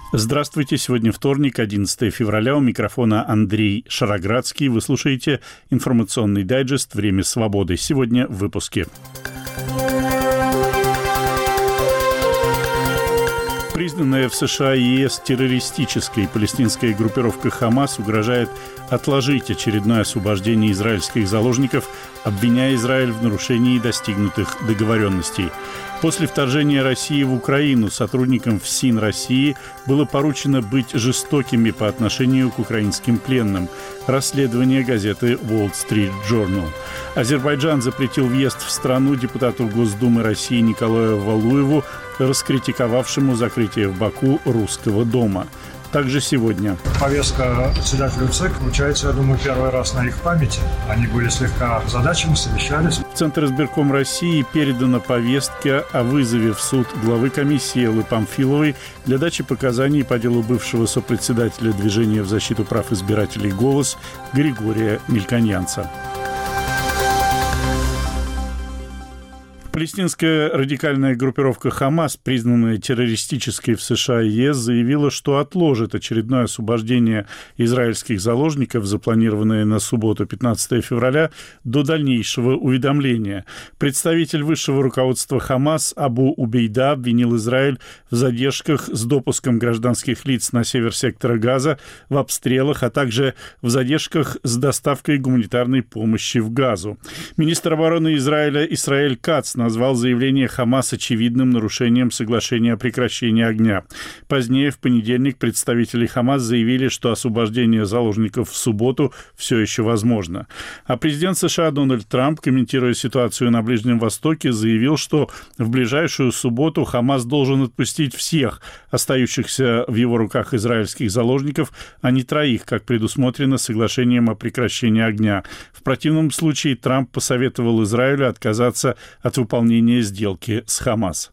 Здравствуйте. Сегодня вторник, 11 февраля. У микрофона Андрей Шароградский. Вы слушаете информационный дайджест «Время свободы». Сегодня в выпуске. Признанная в США и ЕС террористической палестинская группировка «Хамас» угрожает отложить очередное освобождение израильских заложников, обвиняя Израиль в нарушении достигнутых договоренностей. После вторжения России в Украину сотрудникам ФСИН России было поручено быть жестокими по отношению к украинским пленным. Расследование газеты Wall Street Journal. Азербайджан запретил въезд в страну депутату Госдумы России Николаю Валуеву, раскритиковавшему закрытие в Баку Русского дома. Также сегодня. Повестка председателю ЦИК вручается, я думаю, первый раз на их памяти. Они были слегка озадачены, совещались. В Центр избирком России передана повестка о вызове в суд главы комиссии Эллы Памфиловой для дачи показаний по делу бывшего сопредседателя движения в защиту прав избирателей «Голос» Григория Мельконьянца. Палестинская радикальная группировка «Хамас», признанная террористической в США и ЕС, заявила, что отложит очередное освобождение израильских заложников, запланированное на субботу, 15 февраля, до дальнейшего уведомления. Представитель высшего руководства «Хамас» Абу Убейда обвинил Израиль в задержках с допуском гражданских лиц на север сектора Газа, в обстрелах, а также в задержках с доставкой гуманитарной помощи в Газу. Министр обороны Израиля Исраэль Кац назвал заявление «Хамас» очевидным нарушением соглашения о прекращении огня. Позднее, в понедельник, представители «Хамас» заявили, что освобождение заложников в субботу все еще возможно. А президент США Дональд Трамп, комментируя ситуацию на Ближнем Востоке, заявил, что в ближайшую субботу «Хамас» должен отпустить всех остающихся в его руках израильских заложников, а не троих, как предусмотрено соглашением о прекращении огня. В противном случае Трамп посоветовал Израилю отказаться от выполнения сделки с «Хамас».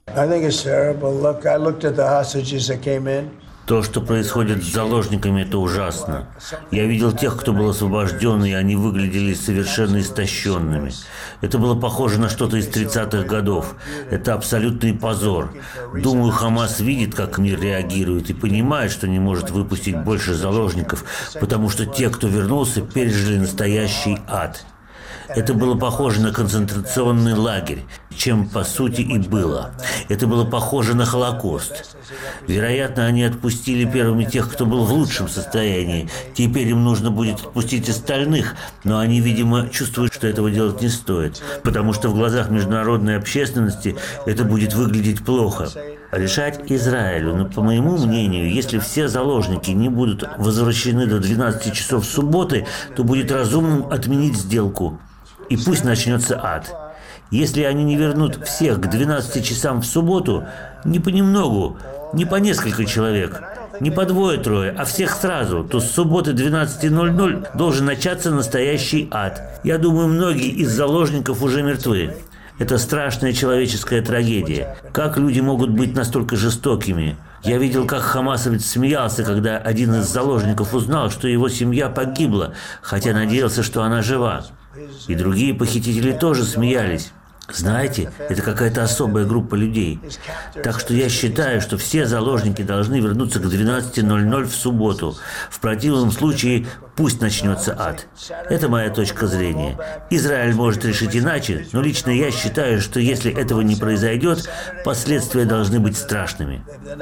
То, что происходит с заложниками, это ужасно. Я видел тех, кто был освобожден, и они выглядели совершенно истощенными. Это было похоже на что-то из 30-х годов. Это абсолютный позор. Думаю, «Хамас» видит, как мир реагирует, и понимает, что не может выпустить больше заложников, потому что те, кто вернулся, пережили настоящий ад. Это было похоже на концентрационный лагерь, чем по сути и было. Это было похоже на Холокост. Вероятно, они отпустили первыми тех, кто был в лучшем состоянии. Теперь им нужно будет отпустить остальных, но они, видимо, чувствуют, что этого делать не стоит, потому что в глазах международной общественности это будет выглядеть плохо. Решать Израилю, но, по моему мнению, если все заложники не будут возвращены до 12 часов субботы, то будет разумным отменить сделку. И пусть начнется ад. Если они не вернут всех к 12 часам в субботу, не понемногу, не по несколько человек, не по двое-трое, а всех сразу, то с субботы 12:00 должен начаться настоящий ад. Я думаю, многие из заложников уже мертвы. Это страшная человеческая трагедия. Как люди могут быть настолько жестокими? Я видел, как хамасовец смеялся, когда один из заложников узнал, что его семья погибла, хотя надеялся, что она жива. И другие похитители тоже смеялись. Знаете, это какая-то особая группа людей. Так что я считаю, что все заложники должны вернуться к 12:00 в субботу. В противном случае пусть начнется ад. Это моя точка зрения. Израиль может решить иначе, но лично я считаю, что если этого не произойдет, последствия должны быть страшными.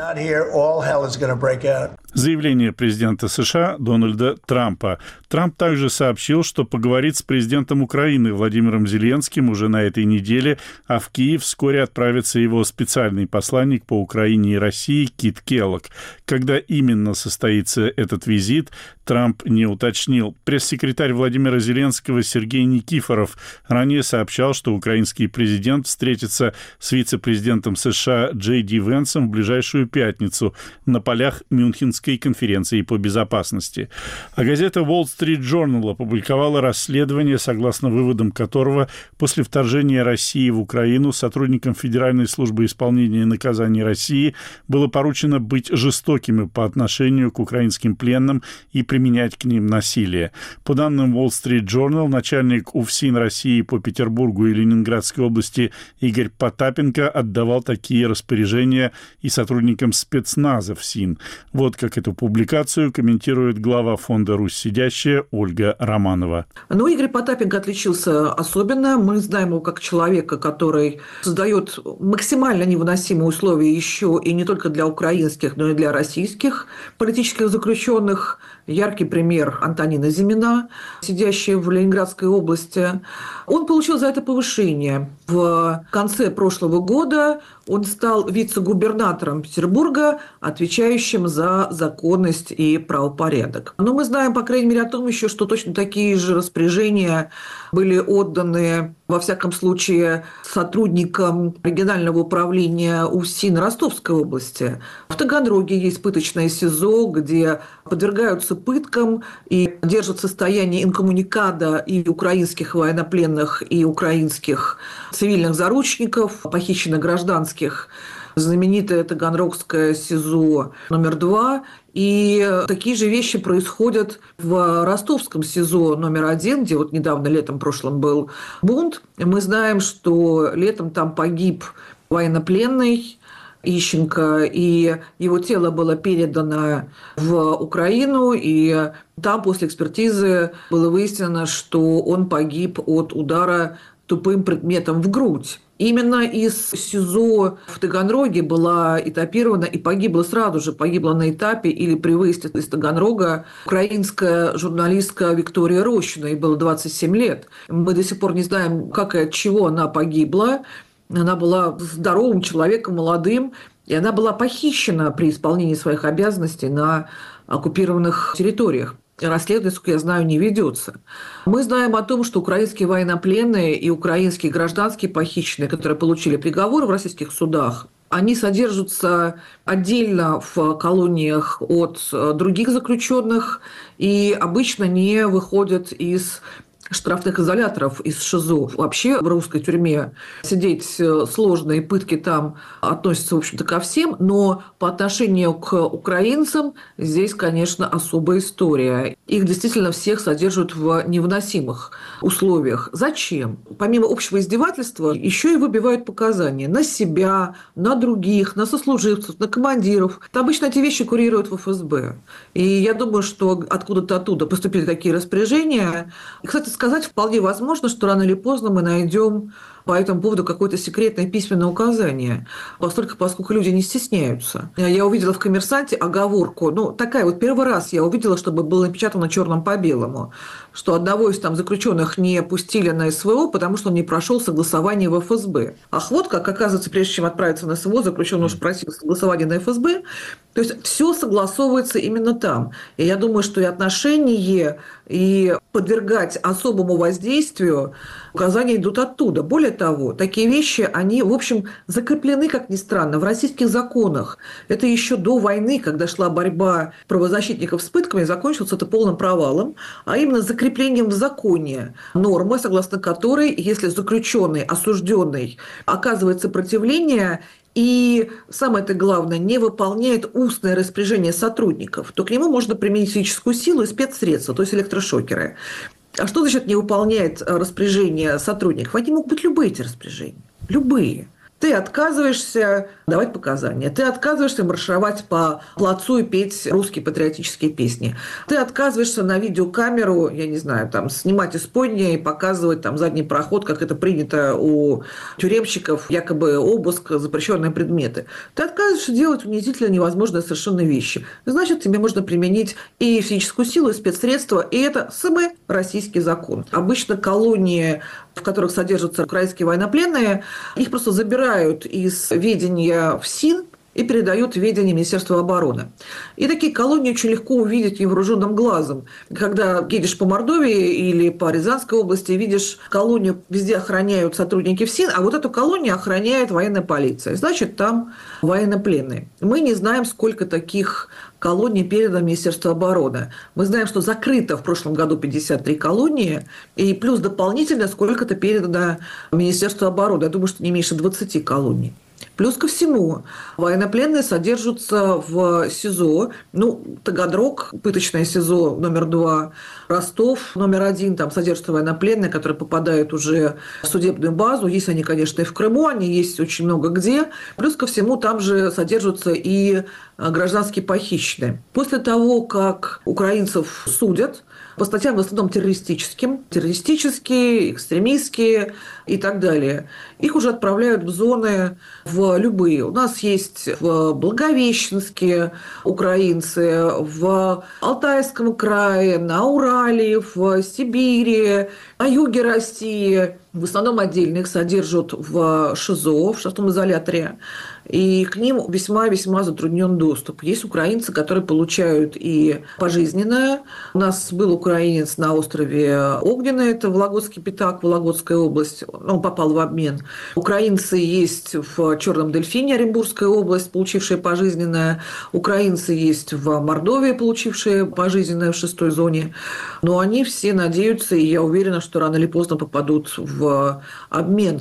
Заявление президента США Дональда Трампа. Трамп также сообщил, что поговорит с президентом Украины Владимиром Зеленским уже на этой неделе, а в Киев вскоре отправится его специальный посланник по Украине и России Кит Келлог. Когда именно состоится этот визит, Трамп не уточнил. Пресс-секретарь Владимира Зеленского Сергей Никифоров ранее сообщал, что украинский президент встретится с вице-президентом США Джей Ди Венсом в ближайшую пятницу на полях Мюнхенской Женевской конференции по безопасности. А газета Wall Street Journal опубликовала расследование, согласно выводам которого после вторжения России в Украину сотрудникам Федеральной службы исполнения наказаний России было поручено быть жестокими по отношению к украинским пленным и применять к ним насилие. По данным Wall Street Journal, начальник УФСИН России по Петербургу и Ленинградской области Игорь Потапенко отдавал такие распоряжения и сотрудникам спецназа ФСИН. Вот как эту публикацию комментирует глава фонда «Русь сидящая» Ольга Романова. Игорь Потапенко отличился особенно. Мы знаем его как человека, который создает максимально невыносимые условия еще и не только для украинских, но и для российских политических заключенных. Яркий пример Антонина Зимина, сидящая в Ленинградской области. Он получил за это повышение. В конце прошлого года он стал вице-губернатором Петербурга, отвечающим за законность и правопорядок. Но мы знаем, по крайней мере, о том еще, что точно такие же распоряжения были отданы, во всяком случае, сотрудникам регионального управления УФСИН Ростовской области. В Таганроге есть пыточное СИЗО, где подвергаются пыткам и держат в состоянии инкоммуникада и украинских военнопленных, и украинских цивильных заручников, похищенных гражданских. Знаменитое Таганрогское СИЗО номер 2. И такие же вещи происходят в Ростовском СИЗО номер 1, где вот недавно летом прошлым был бунт. Мы знаем, что летом там погиб военнопленный Ищенко, и его тело было передано в Украину, и там после экспертизы было выяснено, что он погиб от удара тупым предметом в грудь. Именно из СИЗО в Таганроге была этапирована и погибла сразу же, погибла на этапе или при выезде из Таганрога украинская журналистка Виктория Рощина, ей было 27 лет. Мы до сих пор не знаем, как и от чего она погибла. Она была здоровым человеком, молодым, и она была похищена при исполнении своих обязанностей на оккупированных территориях. Расследование, насколько я знаю, не ведется. Мы знаем о том, что украинские военнопленные и украинские гражданские похищенные, которые получили приговоры в российских судах, они содержатся отдельно в колониях от других заключенных и обычно не выходят из штрафных изоляторов, из ШИЗО. Вообще в русской тюрьме сидеть сложно, и пытки там относятся, в общем-то, ко всем, но по отношению к украинцам здесь, конечно, особая история. Их действительно всех содержат в невыносимых условиях. Зачем? Помимо общего издевательства, еще и выбивают показания на себя, на других, на сослуживцев, на командиров. Обычно эти вещи курируют в ФСБ. И я думаю, что откуда-то оттуда поступили такие распоряжения. И, кстати сказать, вполне возможно, что рано или поздно мы найдем по этому поводу какое-то секретное письменное указание, поскольку люди не стесняются. Я увидела в «Коммерсанте» оговорку, такая вот первый раз я увидела, чтобы было напечатано черным по белому, что одного из там заключенных не пустили на СВО, потому что он не прошел согласование в ФСБ. Ах, вот как, оказывается, прежде чем отправиться на СВО, заключенный уже просил согласование на ФСБ. То есть все согласовывается именно там. И я думаю, что и отношения, и подвергать особому воздействию указания идут оттуда. Более того, такие вещи, они, в общем, закреплены, как ни странно, в российских законах. Это еще до войны, когда шла борьба правозащитников с пытками, закончилось это полным провалом, а именно закреплением в законе нормы, согласно которой, если заключенный, осужденный оказывает сопротивление и, самое-то главное, не выполняет устное распоряжение сотрудников, то к нему можно применить физическую силу и спецсредства, то есть электрошокеры. А что значит не выполняет распоряжение сотрудников? Они могут быть любые эти распоряжения. Любые. Ты отказываешься давать показания, ты отказываешься маршировать по плацу и петь русские патриотические песни, ты отказываешься на видеокамеру, я не знаю, там, снимать исподнее и показывать там задний проход, как это принято у тюремщиков, якобы обыск, запрещенные предметы. Ты отказываешься делать унизительно невозможные совершенно вещи. Значит, тебе можно применить и физическую силу, и спецсредства, и это самый российский закон. Обычно колонии, в которых содержатся украинские военнопленные, их просто забирают из ведения ФСИН, и передают в ведение Министерства обороны. И такие колонии очень легко увидеть невооруженным глазом. Когда едешь по Мордовии или по Рязанской области, видишь колонию, везде охраняют сотрудники ФСИН, а вот эту колонию охраняет военная полиция. Значит, там военнопленные. Мы не знаем, сколько таких колоний передано Министерству обороны. Мы знаем, что закрыто в прошлом году 53 колонии, и плюс дополнительно сколько-то передано Министерству обороны. Я думаю, что не меньше 20 колоний. Плюс ко всему, военнопленные содержатся в СИЗО, Таганрог, пыточное СИЗО номер 2, Ростов номер 1, там содержатся военнопленные, которые попадают уже в судебную базу. Есть они, конечно, и в Крыму, они есть очень много где. Плюс ко всему, там же содержатся и гражданские похищенные. После того, как украинцев судят, по статьям в основном террористические, экстремистские и так далее. Их уже отправляют в зоны, в любые. У нас есть в Благовещенске украинцы, в Алтайском крае, на Урале, в Сибири, на юге России. В основном отдельно их содержат в ШИЗО, в штрафном изоляторе. И к ним весьма-весьма затруднен доступ. Есть украинцы, которые получают и пожизненное. У нас был украинец на острове Огненный, это Вологодский Пятак, Вологодская область. Он попал в обмен. Украинцы есть в Черном Дельфине, Оренбургская область, получившие пожизненное. Украинцы есть в Мордовии, получившие пожизненное в 6-й зоне. Но они все надеются, и я уверена, что рано или поздно попадут в обмен.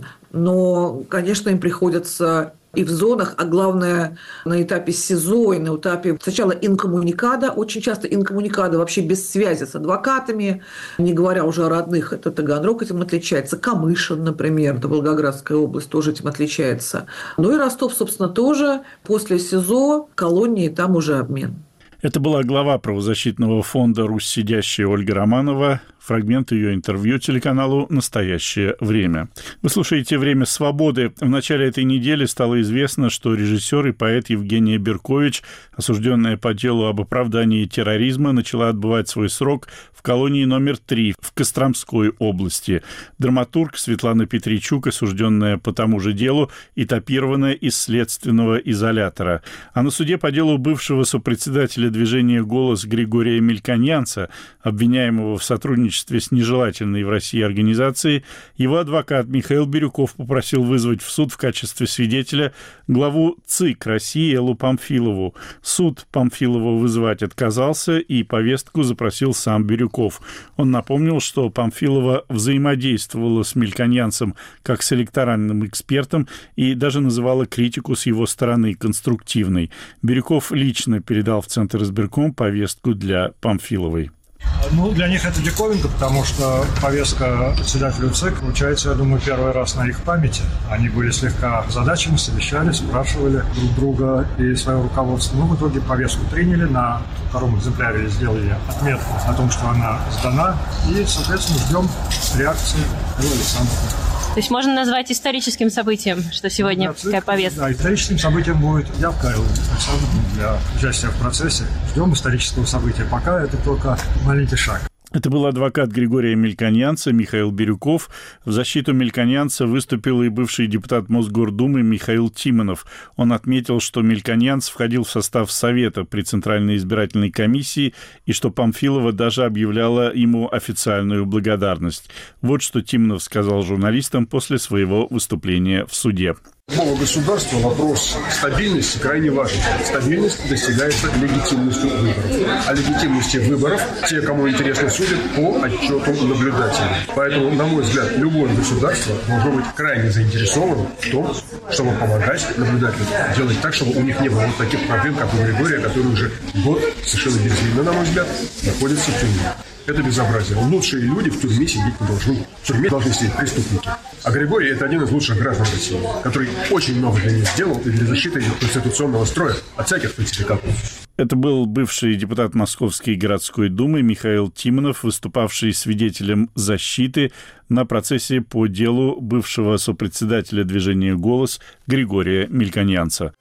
Но, конечно, им приходится и в зонах, а главное, на этапе СИЗО и на этапе сначала инкоммуникада, очень часто инкоммуникада вообще без связи с адвокатами, не говоря уже о родных, это Таганрог этим отличается, Камышин, например, это Волгоградская область тоже этим отличается. Ну и Ростов, собственно, тоже после СИЗО, колонии, там уже обмен. Это была глава правозащитного фонда «Русь сидящая» Ольга Романова. Фрагмент ее интервью телеканалу «Настоящее время». Вы слушаете «Время свободы». В начале этой недели стало известно, что режиссер и поэт Евгения Беркович, осужденная по делу об оправдании терроризма, начала отбывать свой срок в колонии номер 3 в Костромской области. Драматург Светлана Петричук, осужденная по тому же делу, этапирована из следственного изолятора. А на суде по делу бывшего сопредседателя движения «Голос» Григория Мельконьянца, обвиняемого в сотрудничестве с нежелательной в России организацией, его адвокат Михаил Бирюков попросил вызвать в суд в качестве свидетеля главу ЦИК России Эллу Памфилову. Суд Памфилова вызывать отказался, и повестку запросил сам Бирюков. Он напомнил, что Памфилова взаимодействовала с Мельконьянцем как с электоральным экспертом и даже называла критику с его стороны конструктивной. Бирюков лично передал в Центр избирком повестку для Памфиловой. Для них это диковинка, потому что повестка председателю ЦИК получается, я думаю, первый раз на их памяти. Они были слегка озадачены, совещались, спрашивали друг друга и свое руководство. В итоге повестку приняли, на втором экземпляре сделали отметку о том, что она сдана, и, соответственно, ждем реакции Эллы Александровны. То есть можно назвать историческим событием, что сегодня такая повестка? Да, историческим событием будет явка Эллы Александровны для участия в процессе. Ждем исторического события. Пока это только маленький шаг. Это был адвокат Григория Мельконьянца Михаил Бирюков. В защиту Мельконьянца выступил и бывший депутат Мосгордумы Михаил Тимонов. Он отметил, что Мельконьянц входил в состав Совета при Центральной избирательной комиссии и что Памфилова даже объявляла ему официальную благодарность. Вот что Тимонов сказал журналистам после своего выступления в суде. Для любого государства вопрос стабильности крайне важен. Стабильность достигается легитимностью выборов. А легитимности выборов те, кому интересно, судят по отчету наблюдателей. Поэтому, на мой взгляд, любое государство должно быть крайне заинтересовано в том, чтобы помогать наблюдателям, делать так, чтобы у них не было вот таких проблем, как у Григория, который уже год совершенно безвинно, на мой взгляд, находится в тюрьме. Это безобразие. Лучшие люди в тюрьме сидеть не должны. В тюрьме должны сидеть преступники. А Григорий – это один из лучших граждан России, который очень много для них сделал и для защиты конституционного строя от всяких фальсификатов. Это был бывший депутат Московской городской думы Михаил Тимонов, выступавший свидетелем защиты на процессе по делу бывшего сопредседателя движения «Голос» Григория Мельконьянца.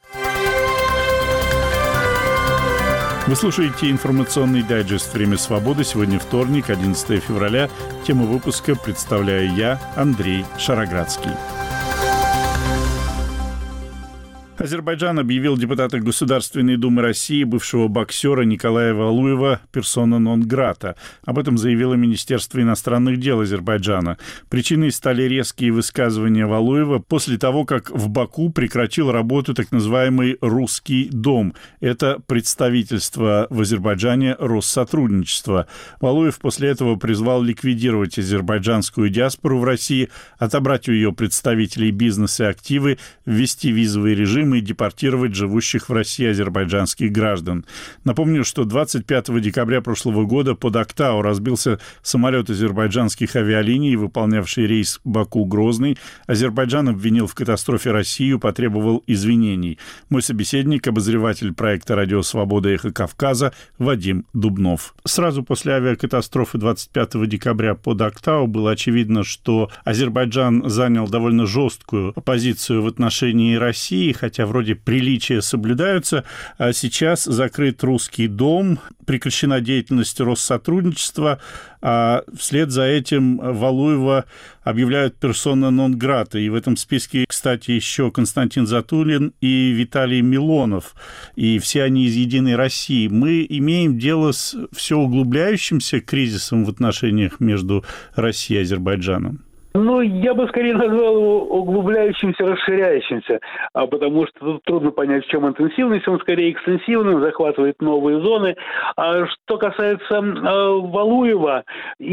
Вы слушаете информационный дайджест «Время свободы». Сегодня вторник, 11 февраля. Тему выпуска представляю я, Андрей Шароградский. Азербайджан объявил депутата Государственной Думы России, бывшего боксера Николая Валуева, персона нон-грата. Об этом заявило Министерство иностранных дел Азербайджана. Причиной стали резкие высказывания Валуева после того, как в Баку прекратил работу так называемый «Русский дом». Это представительство в Азербайджане Россотрудничества. Валуев после этого призвал ликвидировать азербайджанскую диаспору в России, отобрать у ее представителей бизнес и активы, ввести визовый режим и депортировать живущих в России азербайджанских граждан. Напомню, что 25 декабря прошлого года под Актау разбился самолет азербайджанских авиалиний, выполнявший рейс Баку-Грозный. Азербайджан обвинил в катастрофе Россию, потребовал извинений. Мой собеседник, обозреватель проекта «Радио Свобода. Эхо Кавказа» Вадим Дубнов. Сразу после авиакатастрофы 25 декабря под Актау было очевидно, что Азербайджан занял довольно жесткую позицию в отношении России, хотя вроде приличия соблюдаются, а сейчас закрыт Русский дом, прекращена деятельность Россотрудничества, а вслед за этим Валуева объявляют персона нон-грата. И в этом списке, кстати, еще Константин Затулин и Виталий Милонов. И все они из «Единой России». Мы имеем дело с все углубляющимся кризисом в отношениях между Россией и Азербайджаном. Ну, я бы скорее назвал его углубляющимся, расширяющимся, потому что тут трудно понять, в чем интенсивность, он скорее экстенсивный, захватывает новые зоны. А что касается Валуева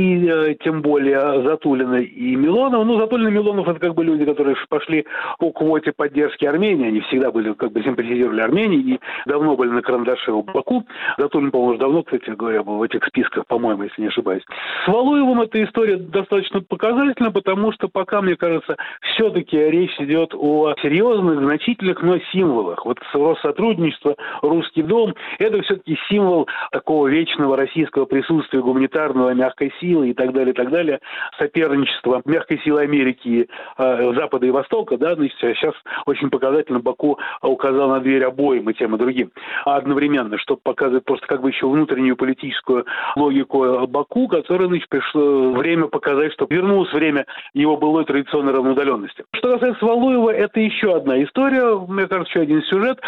и тем более Затулина и Милонова, Затулин и Милонов — это как бы люди, которые пошли по квоте поддержки Армении, они всегда были, как бы симпатизировали Армении и давно были на карандаше в Баку. Затулин, по-моему, уже давно, кстати говоря, был в этих списках, по-моему, если не ошибаюсь. С Валуевым эта история достаточно показательна, потому что пока, мне кажется, все-таки речь идет о серьезных, значительных, но символах. Вот Россотрудничество, Русский дом – это все-таки символ такого вечного российского присутствия, гуманитарного, мягкой силы и так далее, соперничества мягкой силы Америки, Запада и Востока, да, значит, сейчас очень показательно Баку указал на дверь обоим и тем, и другим одновременно, чтобы показывать просто как бы еще внутреннюю политическую логику Баку, которой, значит, пришло время показать, что вернулось время его былой традиционной равноудаленности. Что касается Валуева, это еще одна история, мне кажется, еще один сюжет.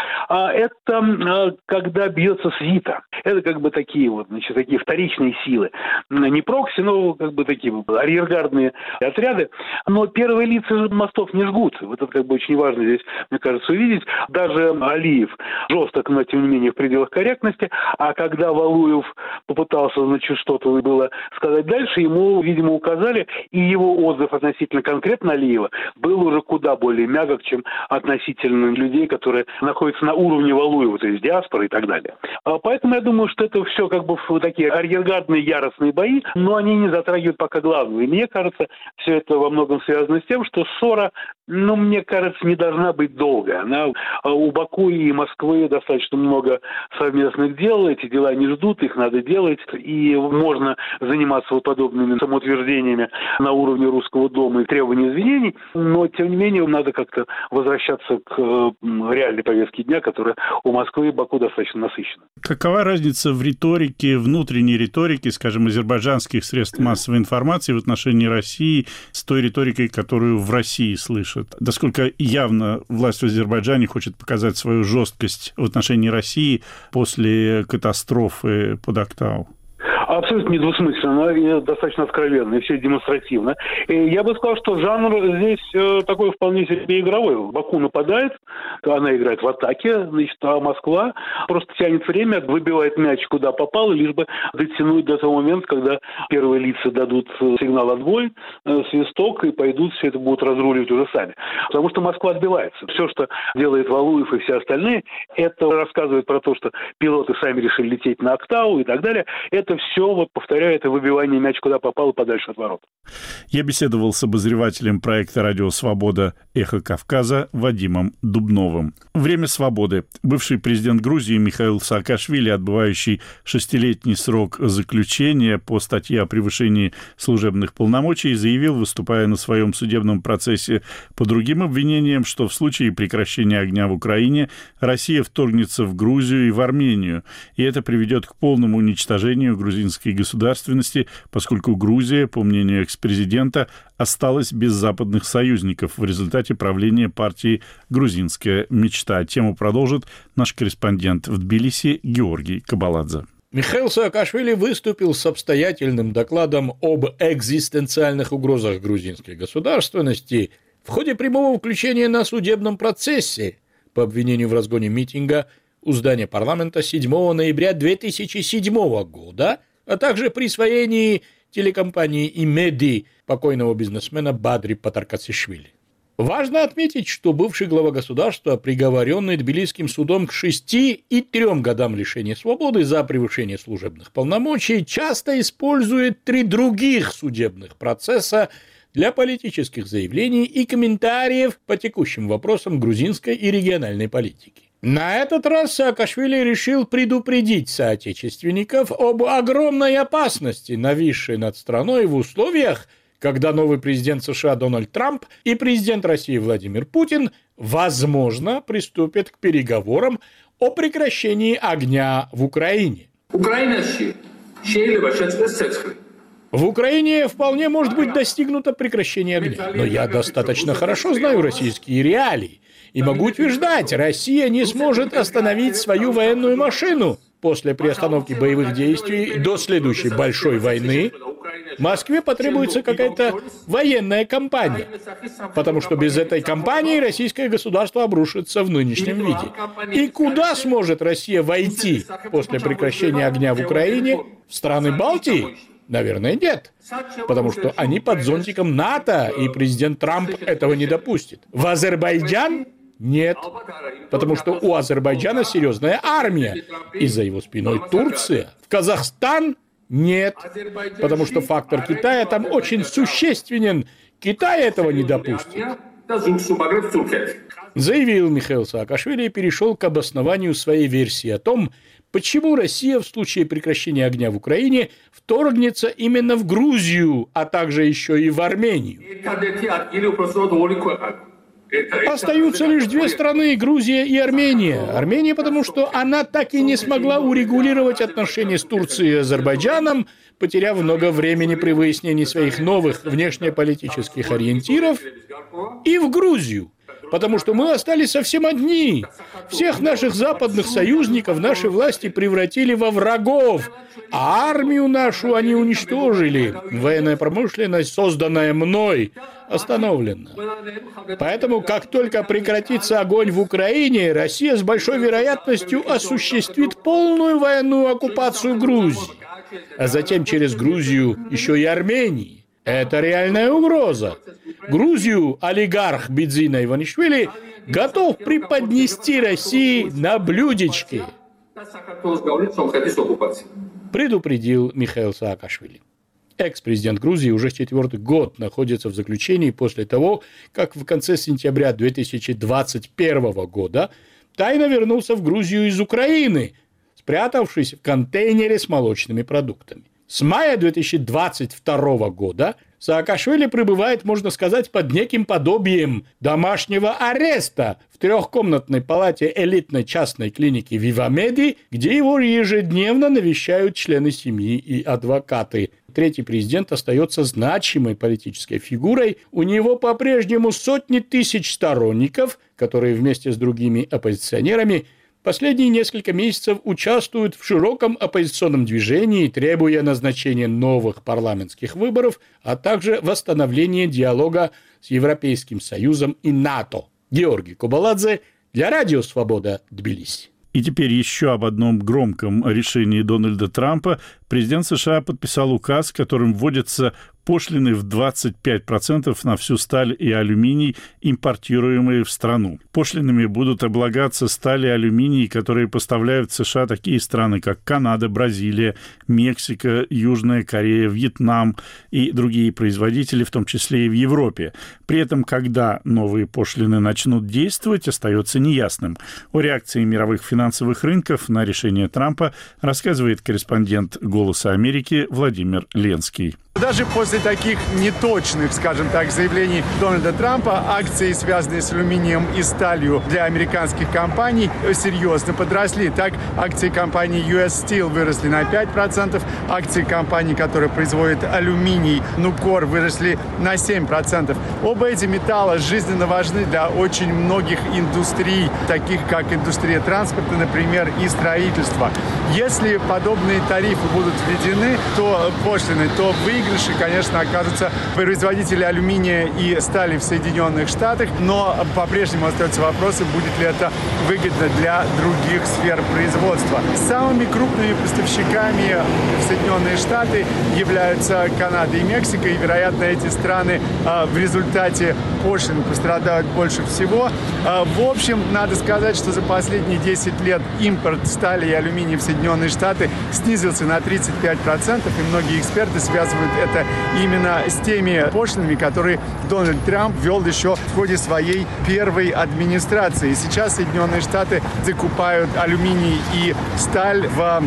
Это когда бьется свита. Это как бы такие вот, значит, такие вторичные силы. Не прокси, но как бы такие арьергардные отряды. Но первые лица мостов не жгут. Вот это как бы очень важно здесь, мне кажется, увидеть. Даже Алиев жесток, но тем не менее в пределах корректности. А когда Валуев попытался, значит, что-то было сказать дальше, ему, видимо, указали, и его отзыв относительно конкретно Алиева был уже куда более мягок, чем относительно людей, которые находятся на уровне Валуева, то есть диаспоры и так далее. Поэтому я думаю, что это все как бы такие арьергардные яростные бои, но они не затрагивают пока главного. И мне кажется, все это во многом связано с тем, что ссора, мне кажется, не должна быть долгой. У Баку и Москвы достаточно много совместных дел, эти дела не ждут, их надо делать, и можно заниматься вот подобными самоутверждениями на уровне Русского дома и требования извинений, но, тем не менее, надо как-то возвращаться к реальной повестке дня, которая у Москвы и Баку достаточно насыщена. Какова разница в риторике, внутренней риторике, скажем, азербайджанских средств массовой информации в отношении России с той риторикой, которую в России слышат? Насколько явно власть в Азербайджане хочет показать свою жесткость в отношении России после катастрофы под Актау? Абсолютно недвусмысленно и достаточно откровенно, и все демонстративно. И я бы сказал, что жанр здесь такой вполне себе игровой. Баку нападает, она играет в атаке, значит, а Москва просто тянет время, выбивает мяч куда попало, лишь бы дотянуть до того момента, когда первые лица дадут сигнал отбой, свисток, и пойдут, все это будут разруливать уже сами. Потому что Москва отбивается. Все, что делает Валуев и все остальные, это рассказывает про то, что пилоты сами решили лететь на Актау и так далее. Это все, вот повторяю, это выбивание мяч куда попало, подальше от ворот. Я беседовал с обозревателем проекта «Радио Свобода. Эхо Кавказа» Вадимом Дубновым. Время свободы. Бывший президент Грузии Михаил Саакашвили, отбывающий 6-летний срок заключения по статье о превышении служебных полномочий, заявил, выступая на своем судебном процессе по другим обвинениям, что в случае прекращения огня в Украине Россия вторгнется в Грузию и в Армению, и это приведет к полному уничтожению грузинского грузинской государственности, поскольку Грузия, по мнению экс-президента, осталась без западных союзников в результате правления партии «Грузинская мечта». Тему продолжит наш корреспондент в Тбилиси Георгий Кабаладзе. Михаил Саакашвили выступил с обстоятельным докладом об экзистенциальных угрозах грузинской государственности в ходе прямого включения на судебном процессе по обвинению в разгоне митинга у здания парламента 7 ноября 2007 года, а также присвоении телекомпании «Имеди» покойного бизнесмена Бадри Патаркасишвили. Важно отметить, что бывший глава государства, приговоренный Тбилисским судом к 6 и 3 годам лишения свободы за превышение служебных полномочий, часто использует 3 других судебных процесса для политических заявлений и комментариев по текущим вопросам грузинской и региональной политики. На этот раз Саакашвили решил предупредить соотечественников об огромной опасности, нависшей над страной в условиях, когда новый президент США Дональд Трамп и президент России Владимир Путин, возможно, приступят к переговорам о прекращении огня в Украине. В Украине вполне может быть достигнуто прекращение огня, но я достаточно хорошо знаю российские реалии и могу утверждать, Россия не сможет остановить свою военную машину. После приостановки боевых действий до следующей большой войны Москве потребуется какая-то военная кампания, потому что без этой кампании российское государство обрушится в нынешнем виде. И куда сможет Россия войти после прекращения огня в Украине? В страны Балтии? Наверное, нет, потому что они под зонтиком НАТО, и президент Трамп этого не допустит. В Азербайджан? Нет, потому что у Азербайджана серьезная армия, и за его спиной Турция. В Казахстан? Нет, потому что фактор Китая там очень существенен. Китай этого не допустит. Заявил Михаил Саакашвили и перешел к обоснованию своей версии о том, почему Россия в случае прекращения огня в Украине вторгнется именно в Грузию, а также еще и в Армению. Остаются лишь 2 страны – Грузия и Армения. Армения, потому что она так и не смогла урегулировать отношения с Турцией и Азербайджаном, потеряв много времени при выяснении своих новых внешнеполитических ориентиров, и в Грузию, потому что мы остались совсем одни. Всех наших западных союзников наши власти превратили во врагов, а армию нашу они уничтожили. Военная промышленность, созданная мной, остановлена. Поэтому, как только прекратится огонь в Украине, Россия с большой вероятностью осуществит полную военную оккупацию Грузии, а затем через Грузию еще и Армении. Это реальная угроза. Грузию олигарх Бидзина Иванишвили готов преподнести России на блюдечке, предупредил Михаил Саакашвили. Экс-президент Грузии уже 4-й год находится в заключении после того, как в конце сентября 2021 года тайно вернулся в Грузию из Украины, спрятавшись в контейнере с молочными продуктами. С мая 2022 года Саакашвили пребывает, можно сказать, под неким подобием домашнего ареста в 3-комнатной палате элитной частной клиники «Вивамеди», где его ежедневно навещают члены семьи и адвокаты. 3-й президент остается значимой политической фигурой. У него по-прежнему сотни тысяч сторонников, которые вместе с другими оппозиционерами последние несколько месяцев участвуют в широком оппозиционном движении, требуя назначения новых парламентских выборов, а также восстановления диалога с Европейским Союзом и НАТО. Георгий Кабаладзе для Радио Свобода, Тбилиси. И теперь еще об одном громком решении Дональда Трампа. Президент США подписал указ, которым вводятся пошлины в 25% на всю сталь и алюминий, импортируемые в страну. Пошлинами будут облагаться сталь и алюминий, которые поставляют в США такие страны, как Канада, Бразилия, Мексика, Южная Корея, Вьетнам и другие производители, в том числе и в Европе. При этом, когда новые пошлины начнут действовать, остается неясным. О реакции мировых финансовых рынков на решение Трампа рассказывает корреспондент «Голоса Америки» Владимир Ленский. Даже после таких неточных, скажем так, заявлений Дональда Трампа акции, связанные с алюминием и сталью для американских компаний, серьезно подросли. Так, акции компании US Steel выросли на 5%, акции компании, которая производит алюминий, Nucor, выросли на 7%. Оба эти металла жизненно важны для очень многих индустрий, таких как индустрия транспорта, например, и строительства. Если подобные тарифы будут введены, то пошлины, то в выигрыше, конечно, окажутся производители алюминия и стали в Соединенных Штатах, но по-прежнему остается вопрос, будет ли это выгодно для других сфер производства. Самыми крупными поставщиками в Соединенные Штаты являются Канада и Мексика, и, вероятно, эти страны в результате пошлин пострадают больше всего. В общем, надо сказать, что за последние 10 лет импорт стали и алюминия в Соединенные Штаты снизился на 35%, и многие эксперты связывают это именно с теми пошлинами, которые Дональд Трамп ввел еще в ходе своей первой администрации. Сейчас Соединенные Штаты закупают алюминий и сталь в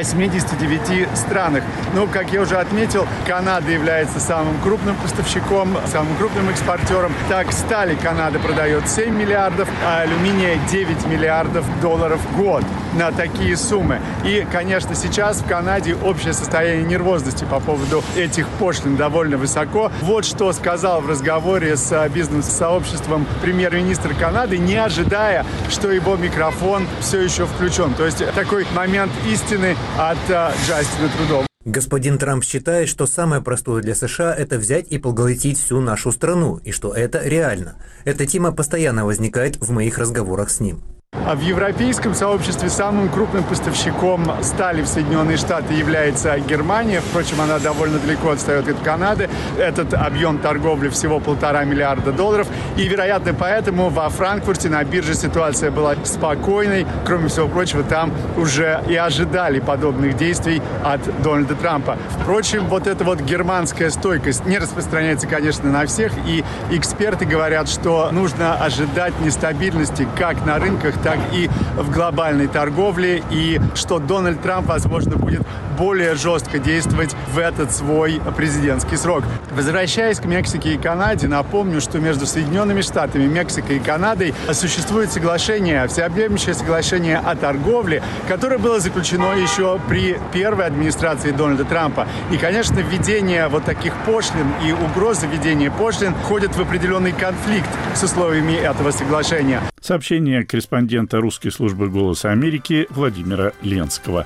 89 странах. Но, как я уже отметил, Канада является самым крупным поставщиком, самым крупным экспортером. Так, стали Канада продает 7 миллиардов, а алюминия 9 миллиардов долларов в год на такие суммы. И, конечно, сейчас в Канаде общее состояние нервозности по поводу этих пошлин довольно высоко. Вот что сказал в разговоре с бизнес-сообществом премьер-министр Канады, не ожидая, что его микрофон все еще включен. То есть такой момент истины от Джастина Трудо. Господин Трамп считает, что самое простое для США – это взять и поглотить всю нашу страну, и что это реально. Эта тема постоянно возникает в моих разговорах с ним. В европейском сообществе самым крупным поставщиком стали в Соединенные Штаты является Германия. Впрочем, она довольно далеко отстает от Канады. Этот объем торговли всего $1,5 миллиарда. И, вероятно, поэтому во Франкфурте на бирже ситуация была спокойной. Кроме всего прочего, там уже и ожидали подобных действий от Дональда Трампа. Впрочем, вот эта вот германская стойкость не распространяется, конечно, на всех. И эксперты говорят, что нужно ожидать нестабильности как на рынках, так и в глобальной торговле, и что Дональд Трамп, возможно, будет более жестко действовать в этот свой президентский срок. Возвращаясь к Мексике и Канаде, напомню, что между Соединенными Штатами, Мексикой и Канадой существует соглашение, всеобъемлющее соглашение о торговле, которое было заключено еще при первой администрации Дональда Трампа. И, конечно, введение вот таких пошлин и угрозы введения пошлин входят в определенный конфликт с условиями этого соглашения. Сообщение корреспондента русской службы «Голоса Америки» Владимира Ленского.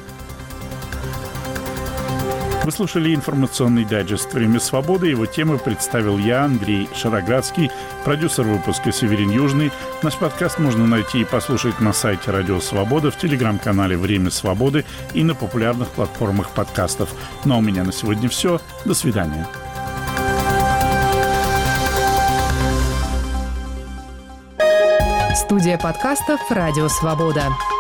Вы слушали информационный дайджест «Время свободы». Его темы представил я, Андрей Шароградский, продюсер выпуска Северин Южный. Наш подкаст можно найти и послушать на сайте Радио Свобода, в телеграм-канале «Время свободы» и на популярных платформах подкастов. Ну а у меня на сегодня все. До свидания. Студия подкастов «Радио Свобода».